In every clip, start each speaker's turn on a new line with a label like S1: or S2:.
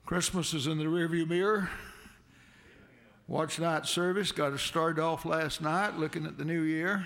S1: Christmas is in the rearview mirror. Watch night service. Got us started off last night looking at the new year.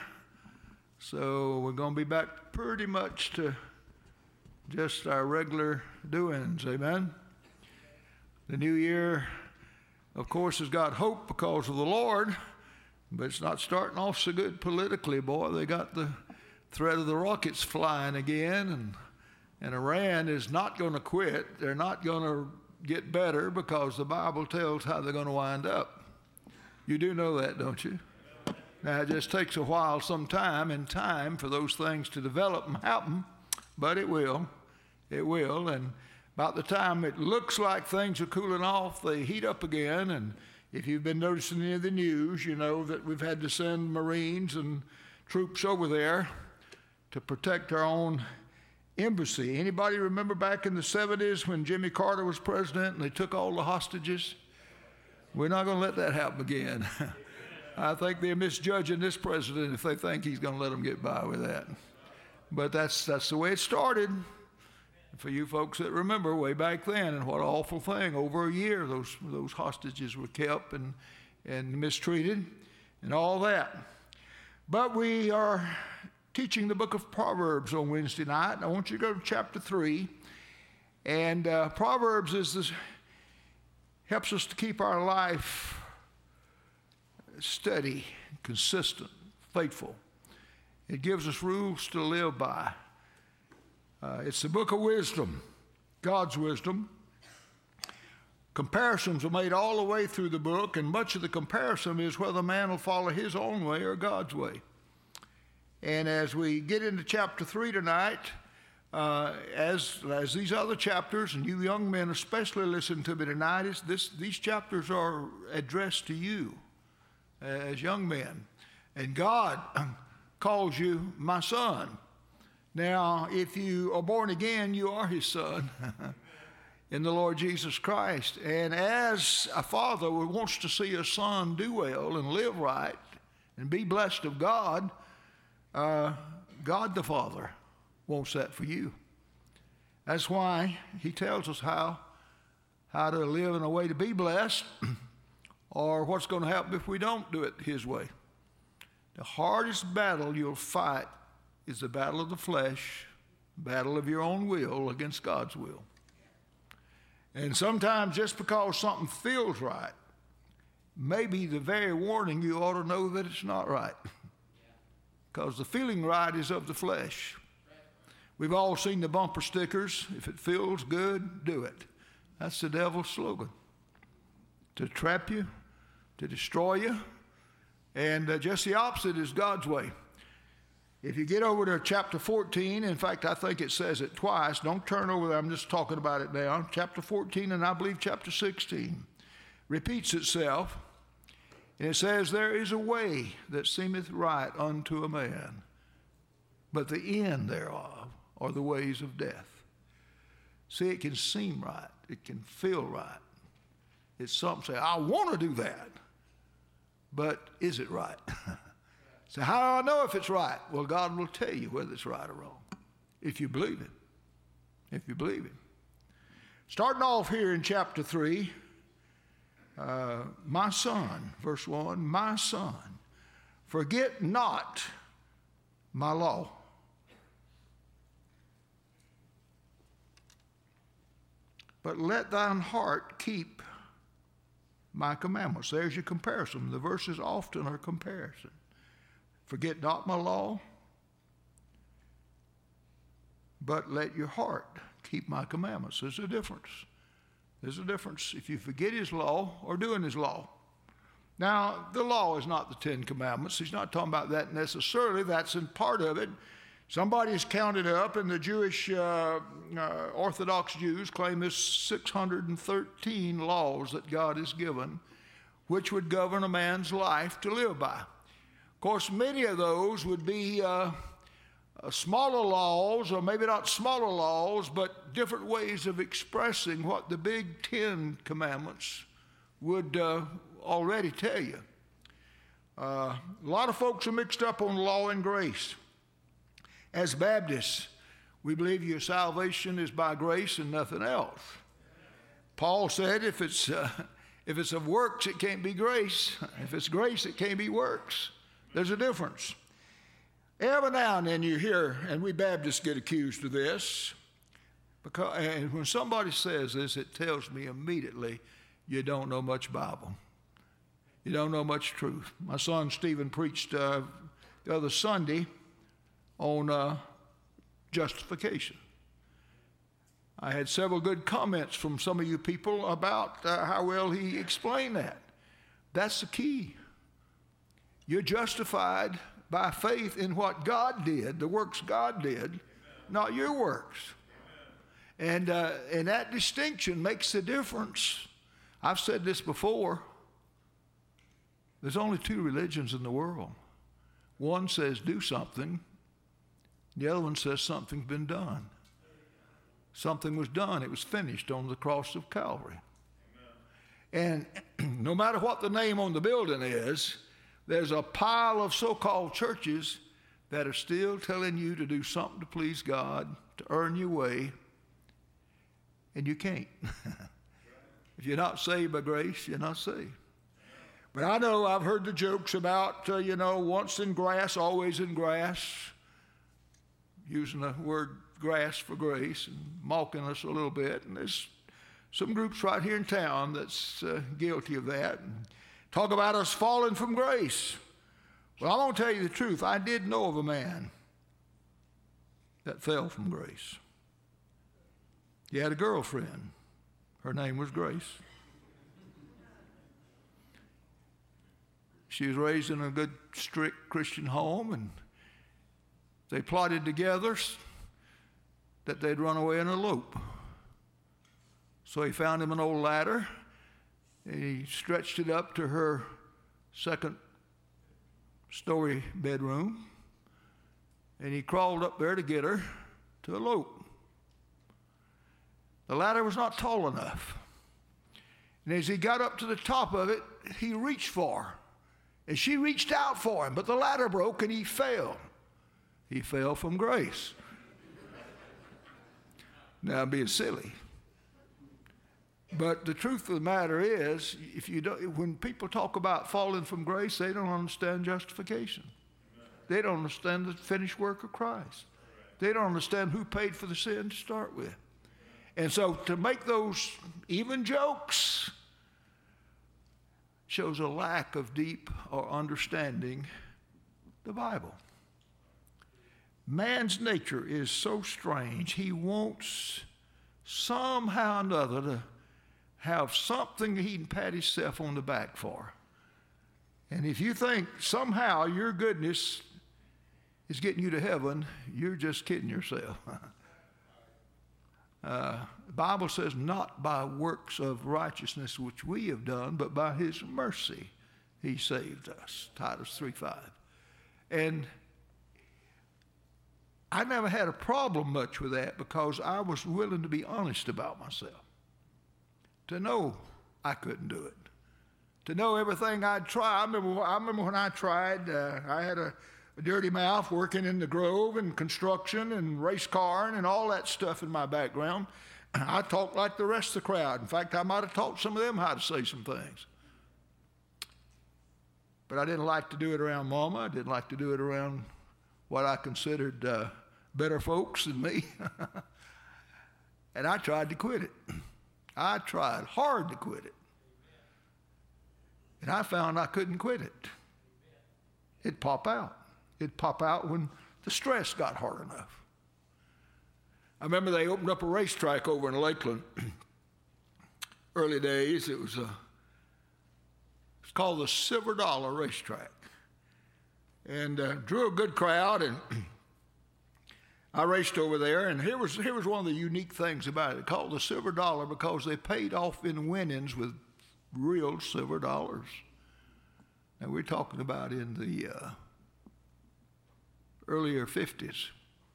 S1: So we're going to be back pretty much to just our regular doings. Amen. The new year, of course, has got hope because of the Lord, but it's not starting off so good politically, boy. They got the threat of the rockets flying again, and Iran is not going to quit. They're not going to get better because the Bible tells how they're going to wind up. You do know that, don't you? Now, it just takes a while, some time and time for those things to develop and happen, but it will. It will, and about the time it looks like things are cooling off, they heat up again, and if you've been noticing any of the news, you know that we've had to send Marines and troops over there to protect our own embassy. Anybody remember back in the 70s when Jimmy Carter was president and they took all the hostages? We're not going to let that happen again. I think they're misjudging this president if they think he's going to let them get by with that. But that's the way it started. For you folks that remember way back then, and what an awful thing. Over a year those hostages were kept and mistreated and all that. But we are teaching the book of Proverbs on Wednesday night. I want you to go to chapter 3. And Proverbs helps us to keep our life steady, consistent, faithful. It gives us rules to live by. It's the book of wisdom, God's wisdom. Comparisons are made all the way through the book, and much of the comparison is whether man will follow his own way or God's way. And as we get into chapter 3 tonight, as these other chapters, and you young men especially listen to me tonight, these chapters are addressed to you as young men. And God calls you my son. Now, if you are born again, you are his son in the Lord Jesus Christ. And as a father who wants to see a son do well and live right and be blessed of God, God the Father wants that for you. That's why he tells us how to live in a way to be blessed or what's going to happen if we don't do it his way. The hardest battle you'll fight is the battle of the flesh, battle of your own will against God's will. And sometimes just because something feels right, maybe the very warning you ought to know that it's not right. Because the feeling right is of the flesh. We've all seen the bumper stickers. If it feels good, do it. That's the devil's slogan. To trap you, to destroy you. And just the opposite is God's way. If you get over to chapter 14, in fact, I think it says it twice. Don't turn over there. I'm just talking about it now. Chapter 14 and I believe chapter 16 repeats itself. And it says, there is a way that seemeth right unto a man, but the end thereof are the ways of death. See, it can seem right. It can feel right. It's something say, I want to do that, but is it right? So how do I know if it's right? Well, God will tell you whether it's right or wrong, if you believe it. If you believe it. Starting off here in chapter 3, my son, verse 1, my son, forget not my law. But let thine heart keep my commandments. There's your comparison. The verses often are comparison. Forget not my law, but let your heart keep my commandments. There's a difference. There's a difference if you forget his law or doing his law. Now, the law is not the Ten Commandments. He's not talking about that necessarily. That's in part of it. Somebody's counted up, and the Jewish Orthodox Jews claim there's 613 laws that God has given, which would govern a man's life to live by. Of course, many of those would be smaller laws, or maybe not smaller laws, but different ways of expressing what the big 10 commandments would already tell you. A lot of folks are mixed up on law and grace. As Baptists, we believe your salvation is by grace and nothing else. Paul said if it's of works, it can't be grace. If it's grace, it can't be works. There's a difference. Every now and then you hear, and we Baptists get accused of this, and when somebody says this, it tells me immediately you don't know much Bible. You don't know much truth. My son Stephen preached the other Sunday on justification. I had several good comments from some of you people about how well he explained that. That's the key. You're justified by faith in what God did, the works God did, not your works. And that distinction makes the difference. I've said this before. There's only two religions in the world. One says do something. The other one says something's been done. Something was done. It was finished on the cross of Calvary. Amen. And no matter what the name on the building is, there's a pile of so-called churches that are still telling you to do something to please God, to earn your way, and you can't. If you're not saved by grace, you're not saved. But I know I've heard the jokes about, once in grass, always in grass, using the word grass for grace and mocking us a little bit. And there's some groups right here in town that's guilty of that. And talk about us falling from grace. Well, I'm going to tell you the truth. I did know of a man that fell from grace. He had a girlfriend. Her name was Grace. She was raised in a good, strict Christian home, and they plotted together that they'd run away and elope. So he found him an old ladder, and he stretched it up to her second-story bedroom, and he crawled up there to get her to elope. The ladder was not tall enough, and as he got up to the top of it, he reached for her. And she reached out for him, but the ladder broke and he fell. He fell from grace. Now, I'm being silly. But the truth of the matter is, when people talk about falling from grace, they don't understand justification. They don't understand the finished work of Christ. They don't understand who paid for the sin to start with. And so to make those even jokes shows a lack of deep or understanding the Bible. Man's nature is so strange. He wants somehow or another to have something he can pat himself on the back for. And if you think somehow your goodness is getting you to heaven, you're just kidding yourself. The Bible says, not by works of righteousness which we have done, but by his mercy he saved us. Titus 3:5. And I never had a problem much with that because I was willing to be honest about myself. To know I couldn't do it. To know everything I'd try. I remember when I tried, I had a dirty mouth working in the Grove and construction and race car and all that stuff in my background. I talked like the rest of the crowd. In fact, I might have taught some of them how to say some things. But I didn't like to do it around Mama. I didn't like to do it around what I considered better folks than me. And I tried to quit it. I tried hard to quit it. And I found I couldn't quit it. It'd pop out. It'd pop out when the stress got hard enough. I remember they opened up a racetrack over in Lakeland. Early days, it's called the Silver Dollar Racetrack. And drew a good crowd, and I raced over there, and here was one of the unique things about it. It's called the Silver Dollar because they paid off in winnings with real silver dollars. And we're talking about in the earlier 50s.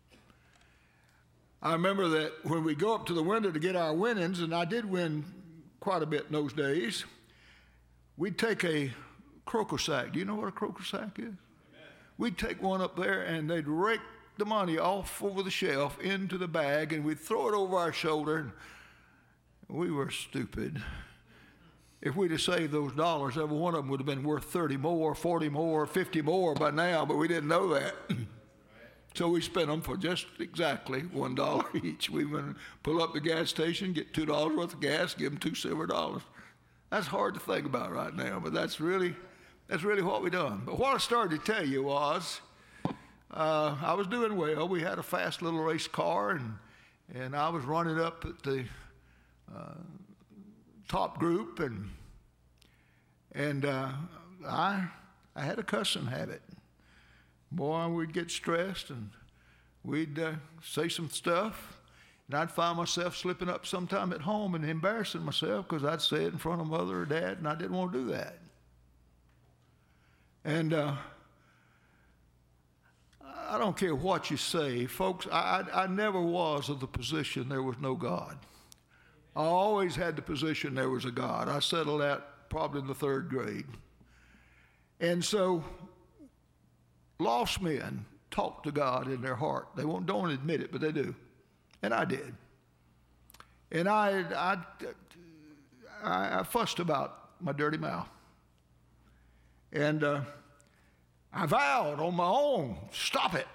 S1: I remember that when we go up to the window to get our winnings, and I did win quite a bit in those days, we'd take a croaker sack. Do you know what a croaker sack is? Amen. We'd take one up there, and they'd rake the money off over the shelf into the bag, and we'd throw it over our shoulder, and we were stupid. If we'd have saved those dollars, every one of them would have been worth 30 more, 40 more, 50 more by now, but we didn't know that. So we spent them for just exactly $1 each. We went and pull up the gas station, get $2 worth of gas, give them $2 silver. That's hard to think about right now, but that's really what we done. But what I started to tell you was, I was doing well. We had a fast little race car, and I was running up at the top group, and I had a cussing habit. Boy, we'd get stressed, and we'd say some stuff, and I'd find myself slipping up sometime at home and embarrassing myself because I'd say it in front of Mother or Dad, and I didn't want to do that. And I don't care what you say, folks, I never was of the position there was no God. I always had the position there was a God. I settled that probably in the 3rd grade. And so lost men talk to God in their heart. They don't admit it, but they do. And I did. And I fussed about my dirty mouth. And I vowed on my own, stop it.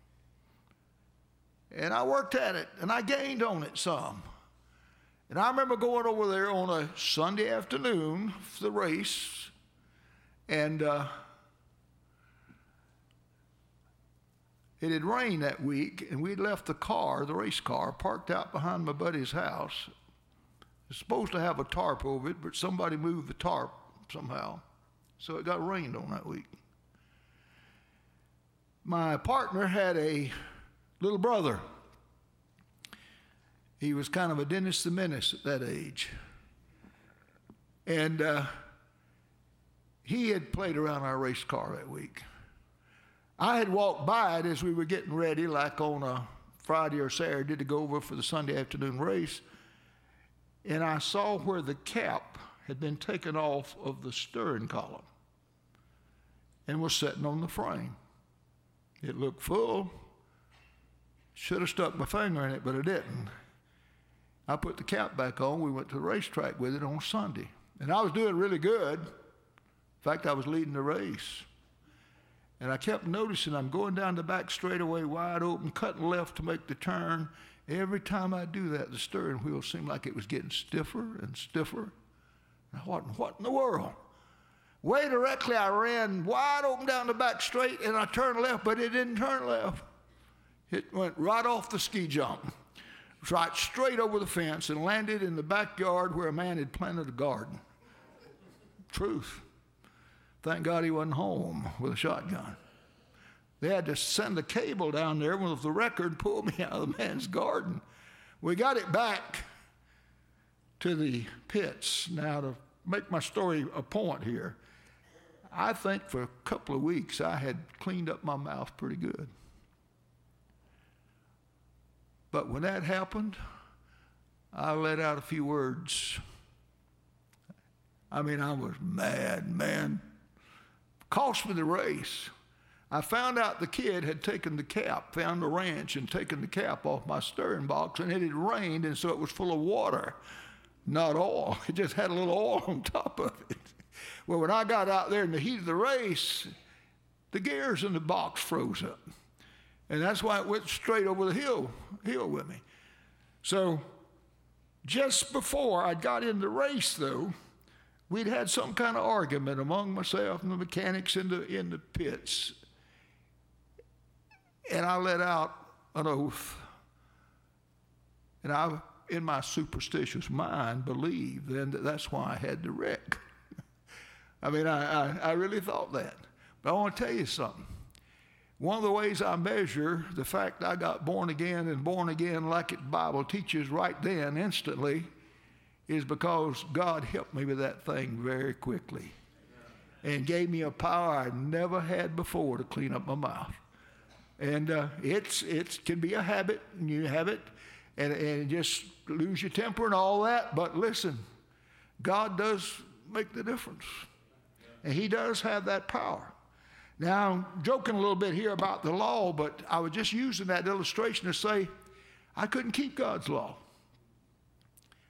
S1: And I worked at it, and I gained on it some. And I remember going over there on a Sunday afternoon for the race, and it had rained that week, and we'd left the car, the race car, parked out behind my buddy's house. It was supposed to have a tarp over it, but somebody moved the tarp somehow, so it got rained on that week. My partner had a little brother. He was kind of a Dennis the Menace at that age. And he had played around our race car that week. I had walked by it as we were getting ready, like on a Friday or Saturday, to go over for the Sunday afternoon race. And I saw where the cap had been taken off of the steering column and was sitting on the frame. It looked full. Should have stuck my finger in it, but I didn't. I put the cap back on. We went to the racetrack with it on Sunday. And I was doing really good. In fact, I was leading the race. And I kept noticing I'm going down the back straightaway wide open, cutting left to make the turn. Every time I do that, the steering wheel seemed like it was getting stiffer and stiffer. And I thought, what in the world? Way directly, I ran wide open down the back straight, and I turned left, but it didn't turn left. It went right off the ski jump, right straight over the fence, and landed in the backyard where a man had planted a garden. Truth. Thank God he wasn't home with a shotgun. They had to send a cable down there with the record, pull me out of the man's garden. We got it back to the pits. Now, to make my story a point here, I think for a couple of weeks I had cleaned up my mouth pretty good. But when that happened, I let out a few words. I mean, I was mad, man. Cost me the race. I found out the kid had taken the cap, found a wrench and taken the cap off my steering box, and it had rained, and so it was full of water, not oil. It just had a little oil on top of it. Well, when I got out there in the heat of the race, the gears in the box froze up. And that's why it went straight over the hill with me. So just before I got in the race, though, we'd had some kind of argument among myself and the mechanics in the pits. And I let out an oath. And I, in my superstitious mind, believed then that that's why I had the wreck. I mean, I really thought that. But I want to tell you something. One of the ways I measure the fact I got born again like the Bible teaches right then, instantly, is because God helped me with that thing very quickly and gave me a power I never had before to clean up my mouth. And it can be a habit, and you have it, and just lose your temper and all that. But listen, God does make the difference, and He does have that power. Now, I'm joking a little bit here about the law, but I was just using that illustration to say I couldn't keep God's law.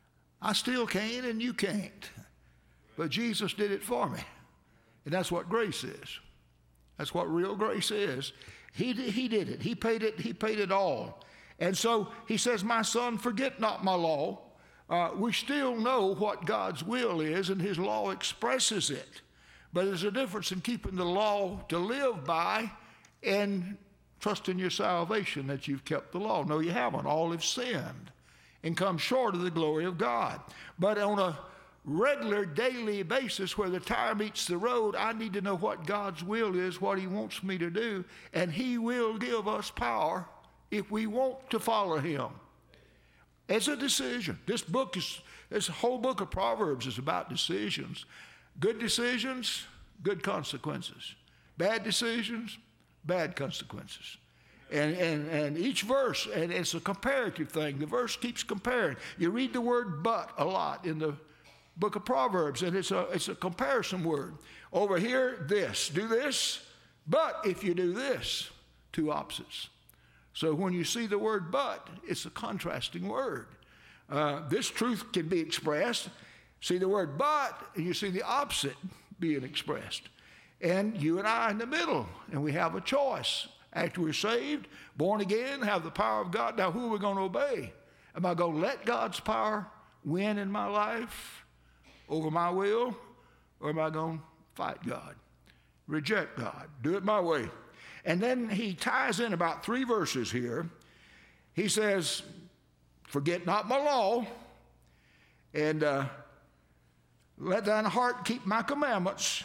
S1: I still can and you can't. But Jesus did it for me. And that's what grace is. That's what real grace is. He did it. He paid it all. And so he says, my son, forget not my law. We still know what God's will is, and his law expresses it. But there's a difference in keeping the law to live by and trusting your salvation that you've kept the law. No, you haven't. All have sinned and come short of the glory of God. But on a regular daily basis where the tire meets the road, I need to know what God's will is, what he wants me to do, and he will give us power if we want to follow him. It's a decision. This whole book of Proverbs is about decisions. Good decisions, good consequences. Bad decisions, bad consequences. And each verse, and it's a comparative thing. The verse keeps comparing. You read the word but a lot in the book of Proverbs, and it's a comparison word. Over here, this, do this, but if you do this, two opposites. So when you see the word but, it's a contrasting word. This truth can be expressed. See the word but, and you see the opposite being expressed. And you and I in the middle, and we have a choice. After we're saved, born again, have the power of God. Now who are we going to obey? Am I going to let God's power win in my life over my will? Or am I going to fight God? Reject God. Do it my way. And then he ties in about 3 verses here. He says, forget not my law, and let thine heart keep my commandments.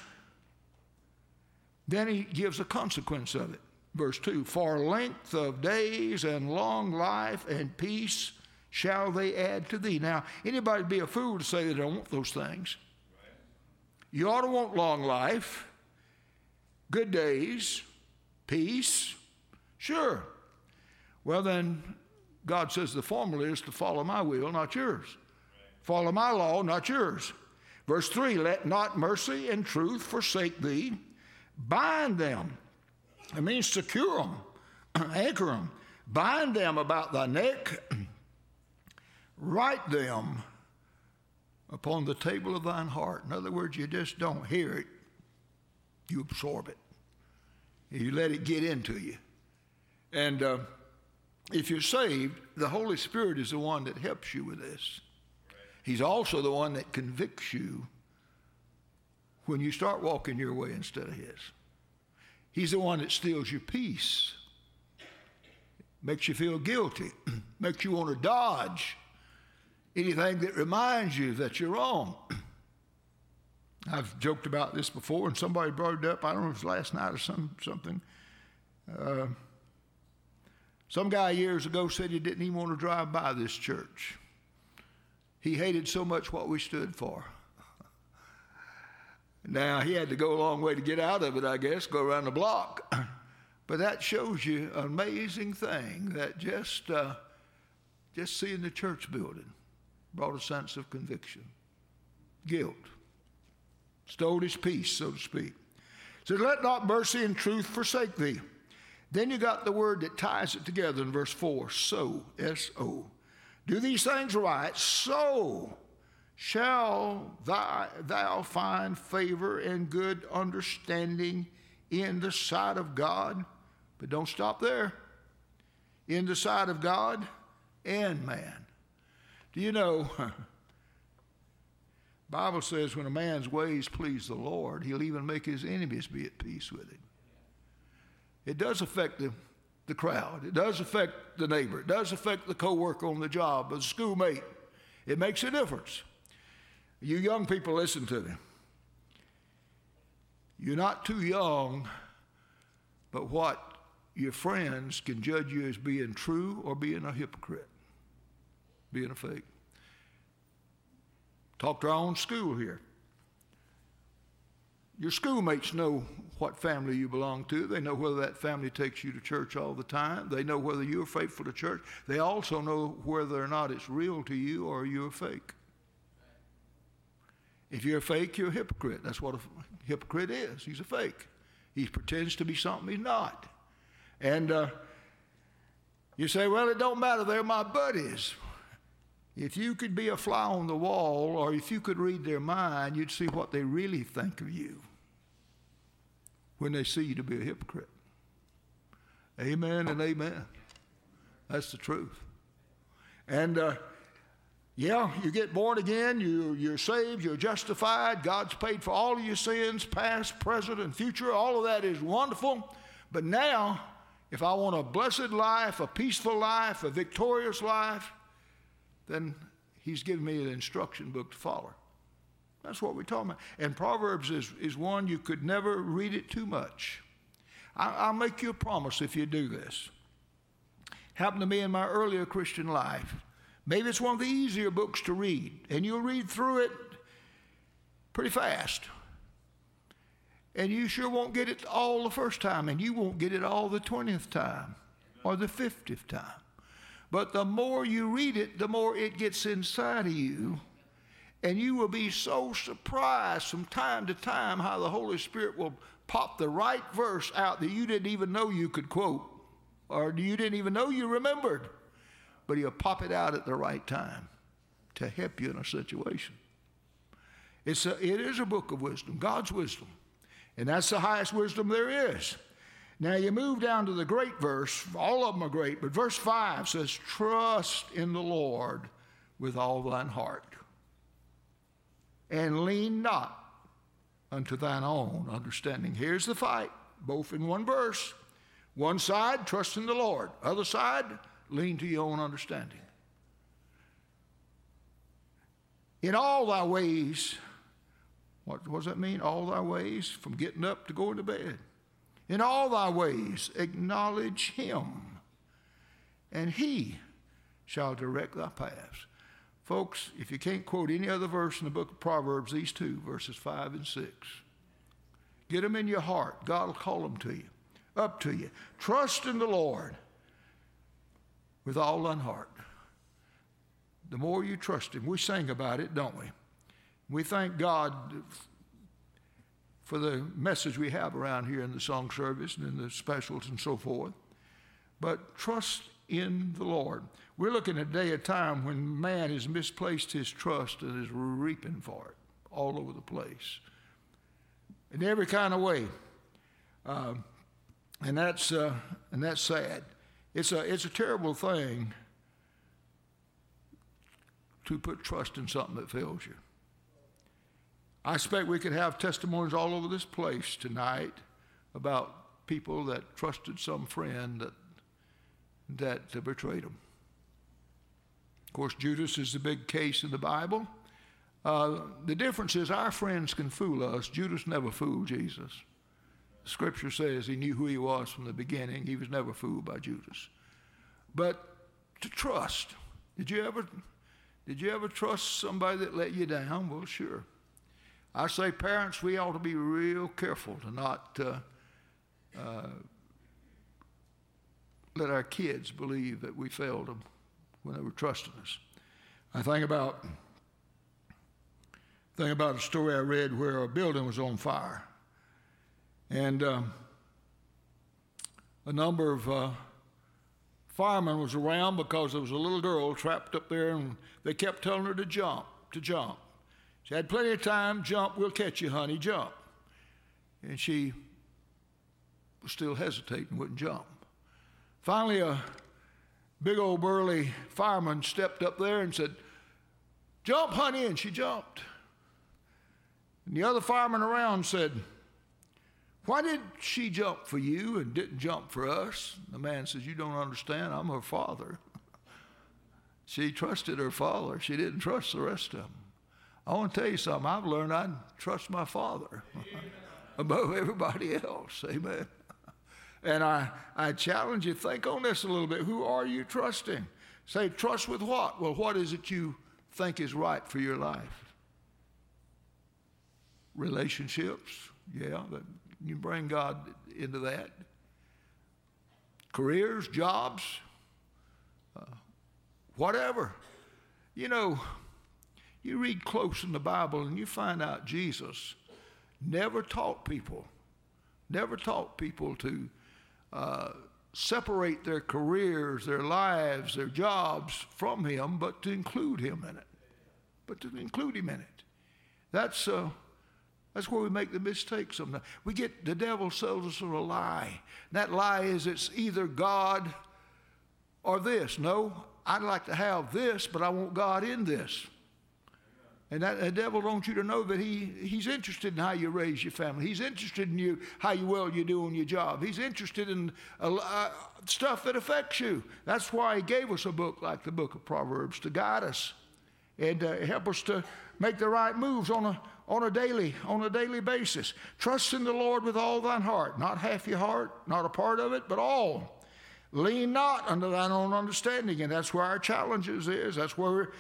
S1: Then he gives a consequence of it. Verse 2, for length of days and long life and peace shall they add to thee. Now, anybody would be a fool to say they don't want those things. You ought to want long life, good days, peace, sure. Well, then God says the formula is to follow my will, not yours. Follow my law, not yours. Verse 3, let not mercy and truth forsake thee. Bind them. It means secure them, anchor them. Bind them about thy neck. Write them upon the table of thine heart. In other words, you just don't hear it. You absorb it. You let it get into you. And if you're saved, the Holy Spirit is the one that helps you with this. He's also the one that convicts you when you start walking your way instead of his. He's the one that steals your peace, makes you feel guilty, makes you want to dodge anything that reminds you that you're wrong. I've joked about this before, and somebody brought it up. I don't know if it was last night or something. Some guy years ago said he didn't even want to drive by this church. He hated so much what we stood for. Now, he had to go a long way to get out of it, I guess, go around the block. But that shows you an amazing thing, that just seeing the church building brought a sense of conviction, guilt, stole his peace, so to speak. So let not mercy and truth forsake thee. Then you got the word that ties it together in verse 4, so, S-O. Do these things right, so shall thou find favor and good understanding in the sight of God. But don't stop there. In the sight of God and man. Do you know, Bible says when a man's ways please the Lord, he'll even make his enemies be at peace with him. It does affect the crowd. It does affect the neighbor. It does affect the co-worker on the job, the schoolmate. It makes a difference. You young people, listen to me. You're not too young, but what your friends can judge you as being true or being a hypocrite, being a fake. Talk to our own school here. Your schoolmates know what family you belong to. They know whether that family takes you to church all the time. They know whether you're faithful to church. They also know whether or not it's real to you or you're a fake. If you're a fake, you're a hypocrite. That's what a hypocrite is. He's a fake. He pretends to be something he's not. And you say, well, it don't matter. They're my buddies. If you could be a fly on the wall, or if you could read their mind, you'd see what they really think of you when they see you to be a hypocrite. Amen and amen. That's the truth. And yeah, you get born again, you're saved, you're justified, God's paid for all of your sins, past, present, and future. All of that is wonderful. But now, if I want a blessed life, a peaceful life, a victorious life, then he's given me an instruction book to follow. That's what we're talking about. And Proverbs is one you could never read it too much. I'll make you a promise if you do this. Happened to me in my earlier Christian life. Maybe it's one of the easier books to read, and you'll read through it pretty fast. And you sure won't get it all the first time, and you won't get it all the 20th time or the 50th time. But the more you read it, the more it gets inside of you, and you will be so surprised from time to time how the Holy Spirit will pop the right verse out that you didn't even know you could quote, or you didn't even know you remembered. But he'll pop it out at the right time to help you in a situation. It is a book of wisdom, God's wisdom. And that's the highest wisdom there is. Now you move down to the great verse. All of them are great, but verse 5 says, trust in the Lord with all thine heart, and lean not unto thine own understanding. Here's the fight, both in one verse. One side, trust in the Lord. Other side, lean to your own understanding. In all thy ways, what does that mean? All thy ways, from getting up to going to bed. In all thy ways, acknowledge him, and he shall direct thy paths. Folks, if you can't quote any other verse in the book of Proverbs, these two, verses 5 and 6. Get them in your heart. God will call them to you, up to you. Trust in the Lord with all thine heart. The more you trust him, we sing about it, don't we? We thank God for the message we have around here in the song service and in the specials and so forth. But trust in the Lord. We're looking at a day, a time when man has misplaced his trust and is reaping for it all over the place, in every kind of way, and that's sad. It's a terrible thing to put trust in something that fails you. I expect we could have testimonies all over this place tonight about people that trusted some friend that betrayed them. Of course, Judas is the big case in the Bible. The difference is our friends can fool us. Judas never fooled Jesus. Scripture says he knew who he was from the beginning. He was never fooled by Judas. But to trust, did you ever trust somebody that let you down? Well, sure. I say, parents, we ought to be real careful to not let our kids believe that we failed them when they were trusting us. I think about a story I read where a building was on fire, and a number of firemen was around because there was a little girl trapped up there, and they kept telling her to jump. She had plenty of time. Jump, we'll catch you, honey, jump. And she was still hesitating, wouldn't jump. Finally, a big old burly fireman stepped up there and said, jump, honey, and she jumped. And the other fireman around said, why did she jump for you and didn't jump for us? The man says, you don't understand, I'm her father. She trusted her father. She didn't trust the rest of them. I want to tell you something. I've learned I trust my father above everybody else. Amen. And I challenge you, think on this a little bit. Who are you trusting? Say, trust with what? Well, what is it you think is right for your life? Relationships, yeah, but you bring God into that. Careers, jobs, whatever. You know, you read close in the Bible and you find out Jesus never taught people to separate their careers, their lives, their jobs from him, but to include him in it. But to include him in it. That's where we make the mistake sometimes. The devil sells us a lie. That lie is it's either God or this. No, I'd like to have this, but I want God in this. And the devil wants you to know that he's interested in how you raise your family. He's interested in how well you do on your job. He's interested in stuff that affects you. That's why he gave us a book like the book of Proverbs to guide us and help us to make the right moves on a daily basis. Trust in the Lord with all thine heart, not half your heart, not a part of it, but all. Lean not unto thine own understanding, and that's where our challenges is. That's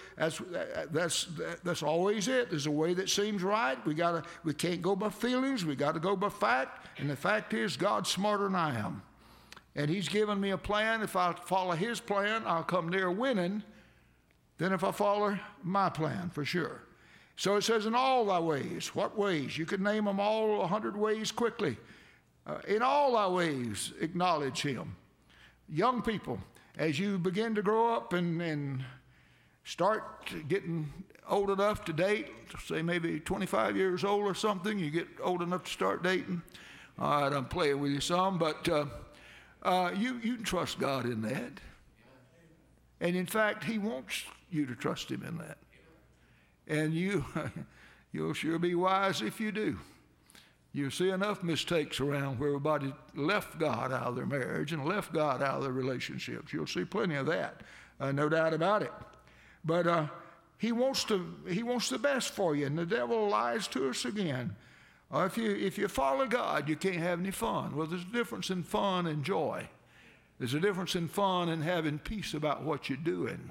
S1: always it. There's a way that seems right. We can't go by feelings. We got to go by fact. And the fact is, God's smarter than I am, and He's given me a plan. If I follow His plan, I'll come near winning than if I follow my plan, for sure. So it says, in all thy ways. What ways? You could name them all 100 ways quickly. In all thy ways, acknowledge Him. Young people, as you begin to grow up and start getting old enough to date, say maybe 25 years old or something, you get old enough to start dating. All right, I'm playing with you some, but you can trust God in that. And in fact, He wants you to trust Him in that. And you'll sure be wise if you do. You see enough mistakes around where everybody left God out of their marriage and left God out of their relationships. You'll see plenty of that, no doubt about it. But He wants the best for you, and the devil lies to us again. If you follow God, you can't have any fun. Well, there's a difference in fun and joy. There's a difference in fun and having peace about what you're doing.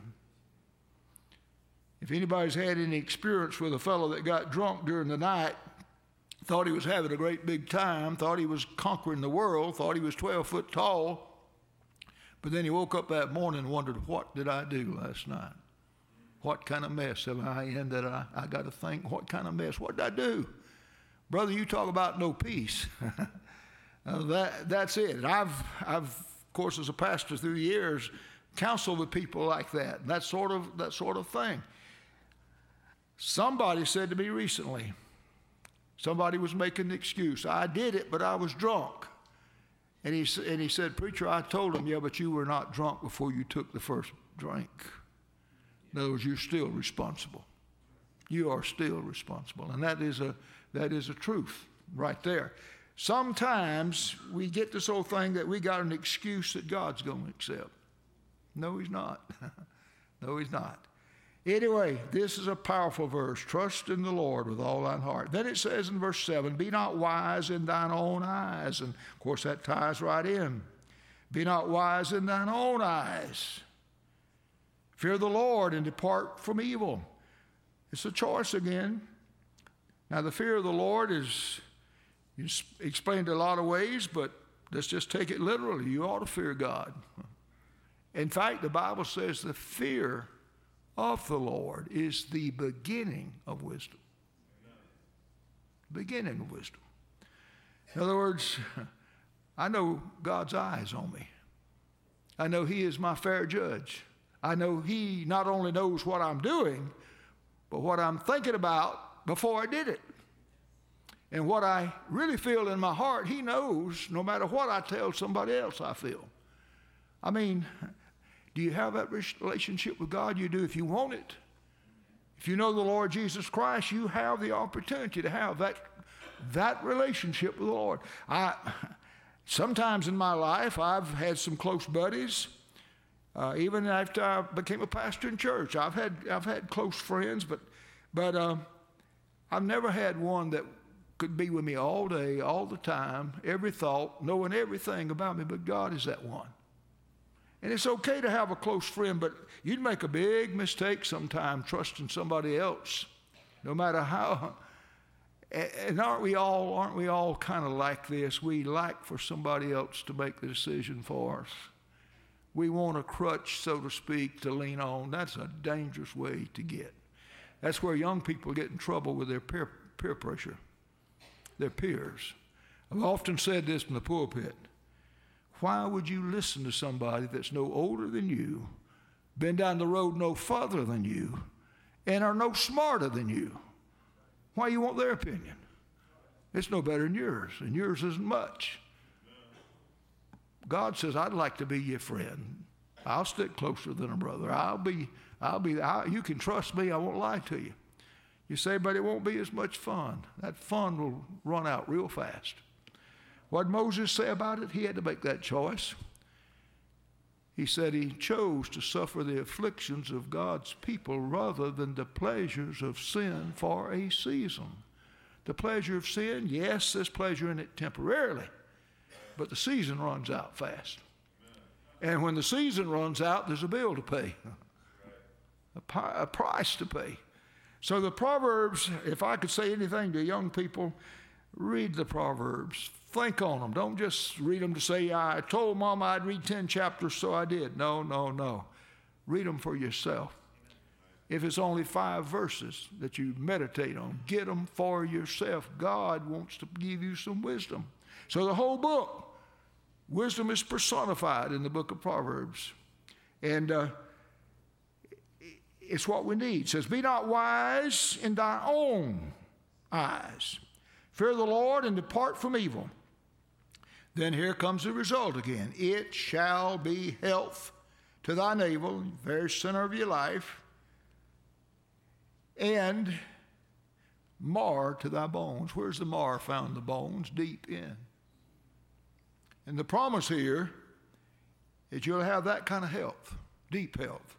S1: If anybody's had any experience with a fellow that got drunk during the night, thought he was having a great big time, thought he was conquering the world, thought he was 12 foot tall, but then he woke up that morning and wondered, what did I do last night? What kind of mess am I in that I got to think, what kind of mess? What did I do? Brother, you talk about no peace. That's it. I've, of course, as a pastor through the years, counseled with people like that sort of thing. Somebody said to me recently, somebody was making an excuse. I did it, but I was drunk. And he said, preacher, I told him, yeah, but you were not drunk before you took the first drink. In other words, you're still responsible. You are still responsible. And that is a truth right there. Sometimes we get this whole thing that we got an excuse that God's going to accept. No, He's not. No, He's not. Anyway, this is a powerful verse. Trust in the Lord with all thine heart. Then it says in verse 7, be not wise in thine own eyes. And, of course, that ties right in. Be not wise in thine own eyes. Fear the Lord and depart from evil. It's a choice again. Now, the fear of the Lord is explained a lot of ways, but let's just take it literally. You ought to fear God. In fact, the Bible says the fear of the Lord is the beginning of wisdom. Beginning of wisdom. In other words, I know God's eyes on me. I know He is my fair judge. I know He not only knows what I'm doing, but what I'm thinking about before I did it. And what I really feel in my heart, He knows no matter what I tell somebody else I feel. I mean, do you have that relationship with God? You do if you want it. If you know the Lord Jesus Christ, you have the opportunity to have that relationship with the Lord. Sometimes in my life, I've had some close buddies. Even after I became a pastor in church, I've had close friends, but I've never had one that could be with me all day, all the time, every thought, knowing everything about me, but God is that one. And it's okay to have a close friend, but you'd make a big mistake sometime trusting somebody else, no matter how. And aren't we all kind of like this? We like for somebody else to make the decision for us. We want a crutch, so to speak, to lean on. That's a dangerous way to get. That's where young people get in trouble with their peer pressure, their peers. I've often said this in the pulpit. Why would you listen to somebody that's no older than you, been down the road no farther than you, and are no smarter than you? Why you want their opinion? It's no better than yours, and yours isn't much. God says, I'd like to be your friend. I'll stick closer than a brother. You can trust me. I won't lie to you. You say, but it won't be as much fun. That fun will run out real fast. What did Moses say about it? He had to make that choice. He said he chose to suffer the afflictions of God's people rather than the pleasures of sin for a season. The pleasure of sin, yes, there's pleasure in it temporarily, but the season runs out fast. And when the season runs out, there's a bill to pay, a price to pay. So the Proverbs, if I could say anything to young people, read the Proverbs. Think on them. Don't just read them to say, I told Mama I'd read 10 chapters, so I did. No. Read them for yourself. If it's only 5 verses that you meditate on, get them for yourself. God wants to give you some wisdom. So the whole book, wisdom is personified in the book of Proverbs. And it's what we need. It says, be not wise in thy own eyes. Fear the Lord and depart from evil. Then here comes the result again. It shall be health to thy navel, very center of your life, and marrow to thy bones. Where's the marrow found? The bones? Deep in. And the promise here is you'll have that kind of health, deep health.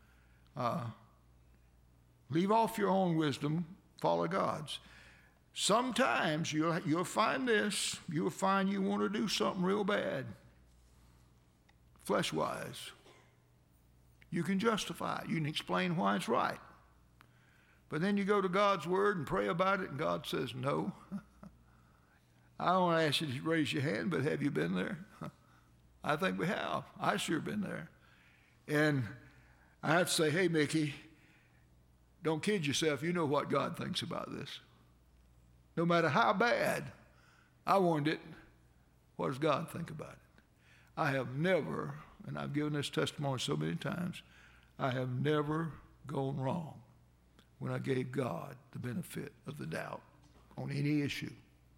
S1: Leave off your own wisdom, follow God's. Sometimes you'll find this. You'll find you want to do something real bad, flesh-wise. You can justify it. You can explain why it's right. But then you go to God's Word and pray about it, and God says, no. I don't want to ask you to raise your hand, but have you been there? I think we have. I've sure been there. And I have to say, hey, Mickey, don't kid yourself. You know what God thinks about this. No matter how bad, I warned it. What does God think about it? I have never, and I've given this testimony so many times, I have never gone wrong when I gave God the benefit of the doubt on any issue.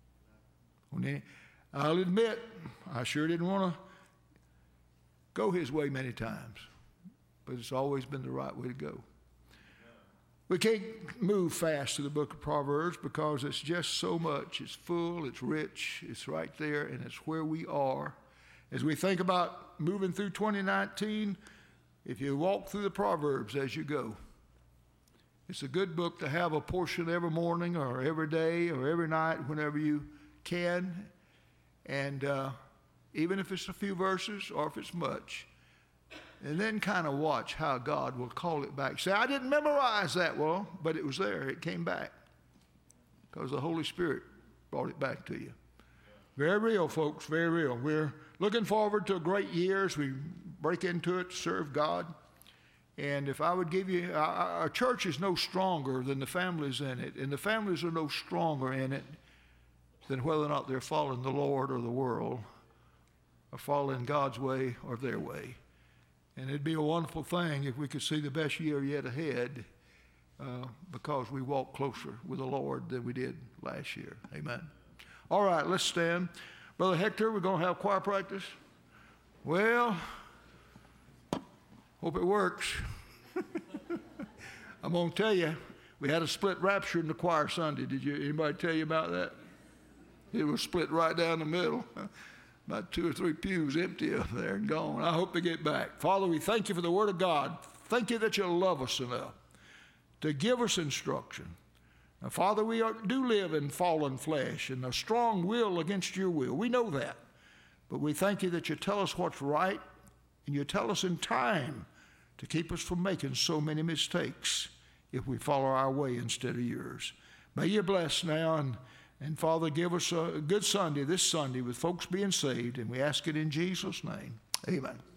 S1: I'll admit, I sure didn't want to go his way many times, but it's always been the right way to go. We can't move fast to the book of Proverbs because it's just so much. It's full, it's rich, it's right there, and it's where we are. As we think about moving through 2019, if you walk through the Proverbs as you go, it's a good book to have a portion every morning or every day or every night whenever you can. And even if it's a few verses or if it's much, and then kind of watch how God will call it back. Say, I didn't memorize that. Well, but it was there. It came back because the Holy Spirit brought it back to you. Very real, folks, very real. We're looking forward to a great year as we break into it to serve God. And if I would give you, our church is no stronger than the families in it, and the families are no stronger in it than whether or not they're following the Lord or the world, or following God's way or their way. And it'd be a wonderful thing if we could see the best year yet ahead because we walk closer with the Lord than we did last year. Amen. All right, let's stand. Brother Hector, we're going to have choir practice. Well, hope it works. I'm going to tell you, we had a split rapture in the choir Sunday. Did anybody tell you about that? It was split right down the middle. About 2 or 3 pews empty up there and gone. I hope they get back. Father, we thank you for the Word of God. Thank you that you love us enough to give us instruction. Now, Father, we do live in fallen flesh and a strong will against your will. We know that. But we thank you that you tell us what's right and you tell us in time to keep us from making so many mistakes if we follow our way instead of yours. May you bless now and Father, give us a good Sunday this Sunday with folks being saved, and we ask it in Jesus' name. Amen.